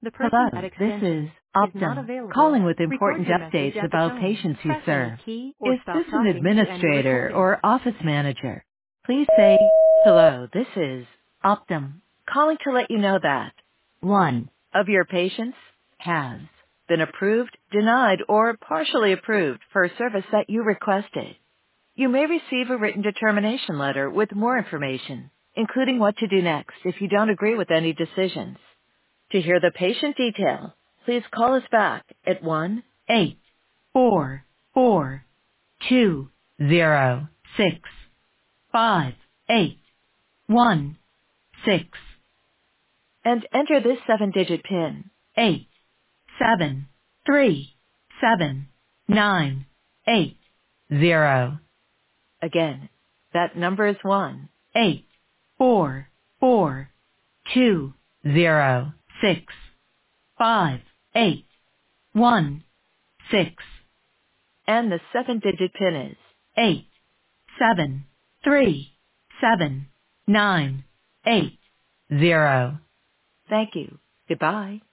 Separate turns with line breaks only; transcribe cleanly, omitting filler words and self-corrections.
The person at
Hello, this is
extension is not
Optum,
available.
calling with
Record
important
your message
updates
at the
about
tone.
patients you
Press any
serve.
key or
Is
stop
this an
talking to end the
administrator
recording.
or office manager? Please say, hello, this is Optum, calling to let you know that one of your patients has been approved, denied, or partially approved for a service that you requested. You may receive a written determination letter with more information, including what to do next if you don't agree with any decisions. To hear the patient detail, please call us back at 1-844-206-5816 and enter this 7-digit PIN, 87379880. Again, that number is 1-844-206-5816. And the 7-digit PIN is 87379880. Thank you. Goodbye.